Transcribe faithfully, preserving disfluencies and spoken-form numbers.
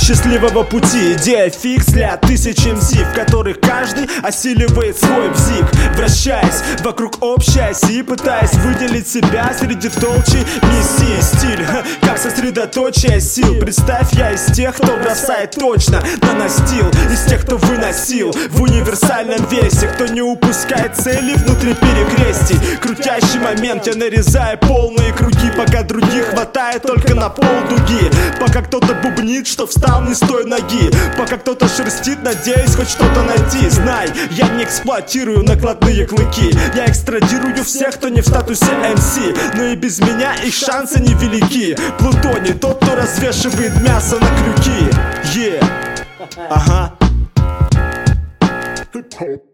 счастливого пути. Идея фикс для тысяч эм си, в которых каждый осиливает свой бзик, вращаясь вокруг общей оси, пытаясь выделить себя среди толчи миссии. Стиль, как сосредоточие сил. Представь, я из тех, кто бросает точно на настил, из тех, кто выносил в универсальном весе, кто не упускает цели внутри перекрестий. Крутящий момент, я нарезаю полные круги, пока других хватает только на полдуги. Пока кто-то бубнит, что встал не с той ноги, пока кто-то шерстит, надеясь хоть что-то найти. Знай, я не эксплуатирую накладные клыки, я экстрадирую всех, кто не в статусе эм си, но и без меня их шансы невелики. Плутоний, тот, кто развешивает мясо на крюки. Yeah. Ага. Hip-hop.